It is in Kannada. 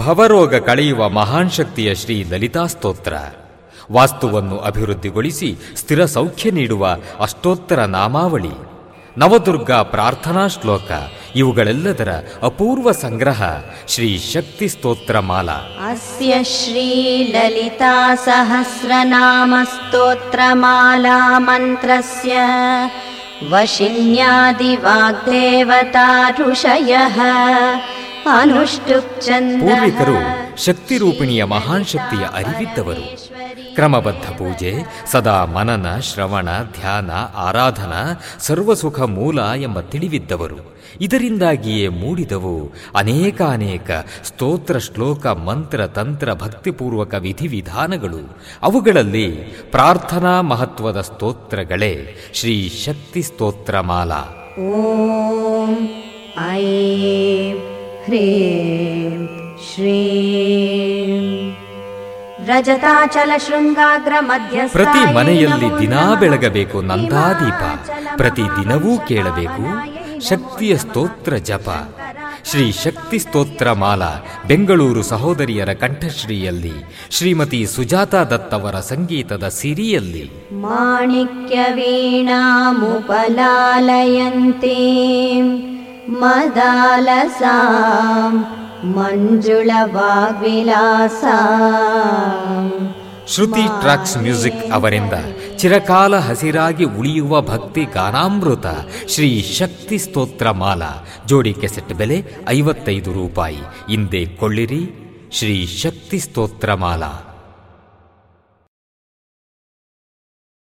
ಭವರೋಗ ಕಳೆಯುವ ಮಹಾನ್ ಶಕ್ತಿಯ ಶ್ರೀ ಲಲಿತಾ ಸ್ತೋತ್ರ, ವಾಸ್ತುವನ್ನು ಅಭಿವೃದ್ಧಿಗೊಳಿಸಿ ಸ್ಥಿರ ಸೌಖ್ಯ ನೀಡುವ ಅಷ್ಟೋತ್ತರ ನಾಮಾವಳಿ, ನವದುರ್ಗಾ ಪ್ರಾರ್ಥನಾ ಶ್ಲೋಕ ಇವುಗಳೆಲ್ಲದರ ಅಪೂರ್ವ ಸಂಗ್ರಹ ಶ್ರೀ ಶಕ್ತಿ ಸ್ತೋತ್ರ ಮಾಲಾ. ಅಸ್ಯ ಶ್ರೀ ಲಲಿತಾ ಸಹಸ್ರನಾಮ ಸ್ತೋತ್ರ ಮಾಲಾ ಮಂತ್ರಸ್ಯ ವಶಿನ್ಯಾದಿ ವಾಗ್ದೇವತಾ ಋಷಯಃ ಪೂರ್ವಿಕರು ಶಕ್ತಿ ರೂಪಿಣಿಯ ಮಹಾನ್ ಶಕ್ತಿಯ ಅರಿವಿದ್ದವರು. ಕ್ರಮಬದ್ಧ ಪೂಜೆ, ಸದಾ ಮನನ, ಶ್ರವಣ, ಧ್ಯಾನ, ಆರಾಧನಾ ಸರ್ವಸುಖ ಮೂಲ ಎಂಬ ತಿಳಿವಿದ್ದವರು. ಇದರಿಂದಾಗಿಯೇ ಮೂಡಿದವು ಅನೇಕಾನೇಕ ಸ್ತೋತ್ರ, ಶ್ಲೋಕ, ಮಂತ್ರ, ತಂತ್ರ, ಭಕ್ತಿಪೂರ್ವಕ ವಿಧಿವಿಧಾನಗಳು. ಅವುಗಳಲ್ಲಿ ಪ್ರಾರ್ಥನಾ ಮಹತ್ವದ ಸ್ತೋತ್ರಗಳೇ ಶ್ರೀ ಶಕ್ತಿ ಸ್ತೋತ್ರ ಮಾಲಾ. ಓಂ ಐಂ ಹ್ರೀಂ ಶ್ರೀಂ ರಜತಾಚಲ ಶೃಂಗಾಗ್ರ ಮಧ್ಯ. ಪ್ರತಿ ಮನೆಯಲ್ಲಿ ದಿನಾ ಬೆಳಗಬೇಕು ನಂದಾದೀಪ, ಪ್ರತಿ ದಿನವೂ ಕೇಳಬೇಕು ಶಕ್ತಿಯ ಸ್ತೋತ್ರ ಜಪ. ಶ್ರೀ ಶಕ್ತಿ ಸ್ತೋತ್ರ ಮಾಲಾ ಬೆಂಗಳೂರು ಸಹೋದರಿಯರ ಕಂಠಶ್ರೀಯಲ್ಲಿ, ಶ್ರೀಮತಿ ಸುಜಾತಾ ದತ್ ಅವರ ಸಂಗೀತದ ಸಿರಿಯಲ್ಲಿ. ಮಾಣಿಕ್ಯ ವೀಣಾಮುಪಲಾಲಯಂತೆ ಮದಾಲಸಾಂ ಮಂಜುಳ ವಾಗ್ವಿಲಾಸ. ಶ್ರುತಿ ಟ್ರಾಕ್ಸ್ ಮ್ಯೂಸಿಕ್ ಅವರಿಂದ ಚಿರಕಾಲ ಹಸಿರಾಗಿ ಉಳಿಯುವ ಭಕ್ತಿ ಗಾನಾಮೃತ ಶ್ರೀ ಶಕ್ತಿ ಸ್ತೋತ್ರ ಮಾಲಾ. ಜೋಡಿ ಕೆಸೆಟ್ ಬೆಲೆ 55 ರೂಪಾಯಿ. ಇಂದೇ ಕೊಳ್ಳಿರಿ ಶ್ರೀ ಶಕ್ತಿ ಸ್ತೋತ್ರ ಮಾಲಾ.